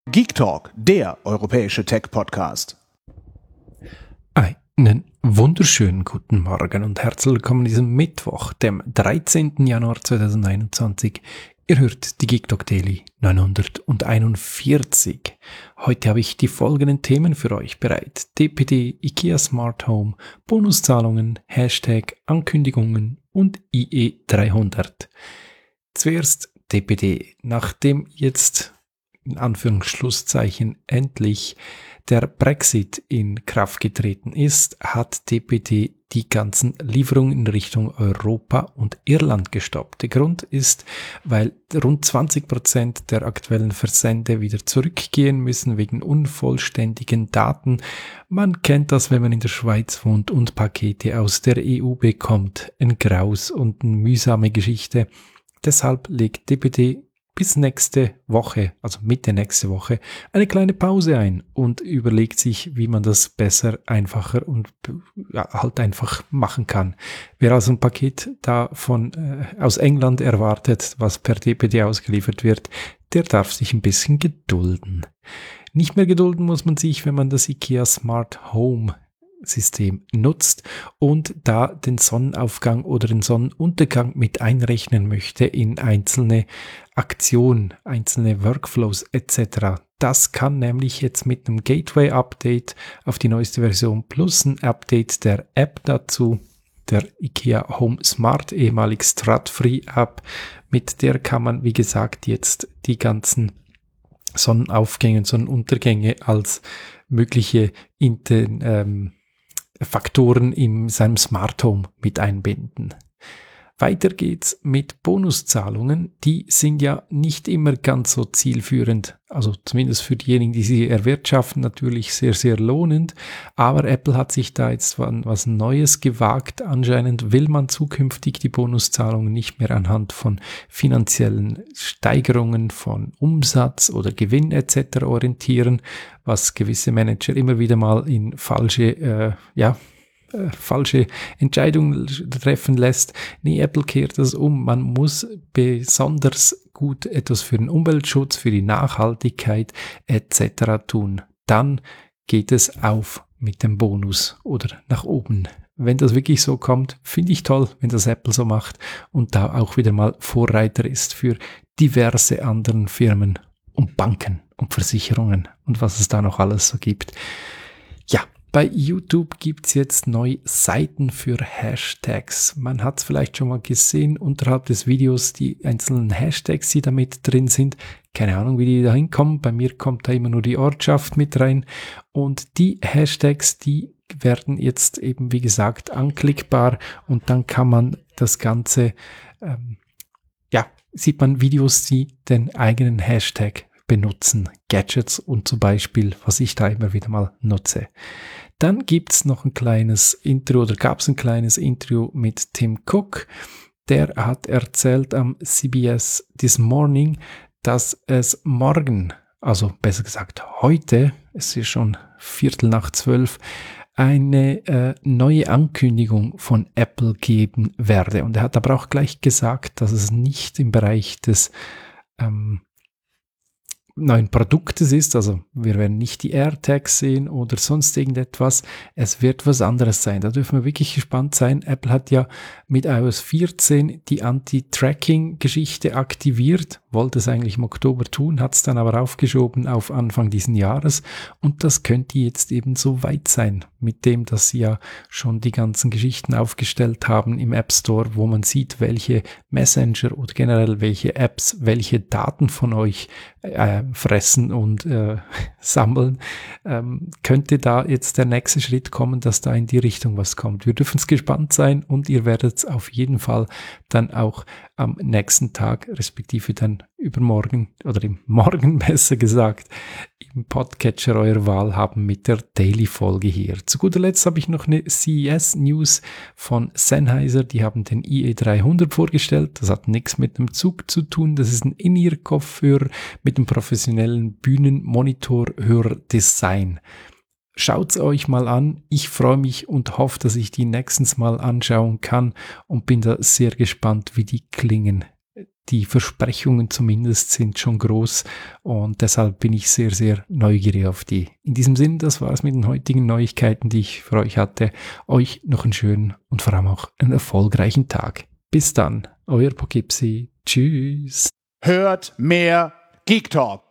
Geek Talk, der europäische Tech-Podcast. Einen wunderschönen guten Morgen und herzlich willkommen an diesem Mittwoch, dem 13. Januar 2021. Ihr hört die Geek Talk Daily 941. Heute habe ich die folgenden Themen für euch bereit. DPD, IKEA Smart Home, Bonuszahlungen, Hashtag, Ankündigungen und IE300. Zuerst DPD. Nachdem jetzt in Anführungsschlusszeichen endlich der Brexit in Kraft getreten ist, hat DPD die ganzen Lieferungen in Richtung Europa und Irland gestoppt. Der Grund ist, weil rund 20% der aktuellen Versende wieder zurückgehen müssen wegen unvollständigen Daten. Man kennt das, wenn man in der Schweiz wohnt und Pakete aus der EU bekommt. Ein Graus und eine mühsame Geschichte. Deshalb legt DPD bis nächste Woche, also Mitte nächste Woche, eine kleine Pause ein und überlegt sich, wie man das besser, einfacher und halt einfach machen kann. Wer also ein Paket aus England erwartet, was per DPD ausgeliefert wird, der darf sich ein bisschen gedulden. Nicht mehr gedulden muss man sich, wenn man das IKEA Smart Home System nutzt und da den Sonnenaufgang oder den Sonnenuntergang mit einrechnen möchte in einzelne Aktionen, einzelne Workflows etc. Das kann nämlich jetzt mit einem Gateway-Update auf die neueste Version plus ein Update der App dazu, der IKEA Home Smart, ehemalig Strat-Free App, mit der kann man, wie gesagt, jetzt die ganzen Sonnenaufgänge und Sonnenuntergänge als mögliche Faktoren in seinem Smart Home mit einbinden. Weiter geht's mit Bonuszahlungen. Die sind ja nicht immer ganz so zielführend, also zumindest für diejenigen, die sie erwirtschaften, natürlich sehr, sehr lohnend. Aber Apple hat sich da jetzt was Neues gewagt. Anscheinend will man zukünftig die Bonuszahlungen nicht mehr anhand von finanziellen Steigerungen von Umsatz oder Gewinn etc. orientieren, was gewisse Manager immer wieder mal in falsche Entscheidungen treffen lässt. Nee, Apple kehrt das um. Man muss besonders gut etwas für den Umweltschutz, für die Nachhaltigkeit etc. tun. Dann geht es auf mit dem Bonus oder nach oben. Wenn das wirklich so kommt, finde ich toll, wenn das Apple so macht und da auch wieder mal Vorreiter ist für diverse anderen Firmen und Banken und Versicherungen und was es da noch alles so gibt. Ja. Bei YouTube gibt's jetzt neue Seiten für Hashtags. Man hat es vielleicht schon mal gesehen, unterhalb des Videos die einzelnen Hashtags, die da mit drin sind. Keine Ahnung, wie die da hinkommen. Bei mir kommt da immer nur die Ortschaft mit rein. Und die Hashtags, die werden jetzt eben, wie gesagt, anklickbar. Und dann kann man das Ganze, sieht man Videos, die den eigenen Hashtag benutzen, Gadgets und zum Beispiel, was ich da immer wieder mal nutze. Dann gibt's noch ein kleines Intro oder gab's ein kleines Interview mit Tim Cook. Der hat erzählt am CBS This Morning, dass es morgen, also besser gesagt heute, es ist schon 11:15, eine neue Ankündigung von Apple geben werde. Und er hat aber auch gleich gesagt, dass es nicht im Bereich des neuen Produktes ist, also wir werden nicht die AirTags sehen oder sonst irgendetwas, es wird was anderes sein. Da dürfen wir wirklich gespannt sein. Apple hat ja mit iOS 14 die Anti-Tracking-Geschichte aktiviert, wollte es eigentlich im Oktober tun, hat es dann aber aufgeschoben auf Anfang diesen Jahres und das könnte jetzt eben so weit sein, mit dem, dass sie ja schon die ganzen Geschichten aufgestellt haben im App Store, wo man sieht, welche Messenger oder generell welche Apps, welche Daten von euch fressen und sammeln, könnte da jetzt der nächste Schritt kommen, dass da in die Richtung was kommt. Wir dürfen es gespannt sein und ihr werdet es auf jeden Fall dann auch am nächsten Tag, respektive dann übermorgen oder im Morgen besser gesagt, im Podcatcher eurer Wahl haben mit der Daily-Folge hier. Zu guter Letzt habe ich noch eine CES-News von Sennheiser. Die haben den IE300 vorgestellt. Das hat nichts mit dem Zug zu tun. Das ist ein In-Ear-Kopfhörer mit einem professionellen Bühnenmonitor-Hördesign. Schaut's euch mal an. Ich freue mich und hoffe, dass ich die nächstens mal anschauen kann und bin da sehr gespannt, wie die klingen. die Versprechungen zumindest sind schon groß und deshalb bin ich sehr, sehr neugierig auf die. In diesem Sinn, das war's mit den heutigen Neuigkeiten, die ich für euch hatte. Euch noch einen schönen und vor allem auch einen erfolgreichen Tag. Bis dann, euer Poughkeepsie. Tschüss. Hört mehr Geek Talk.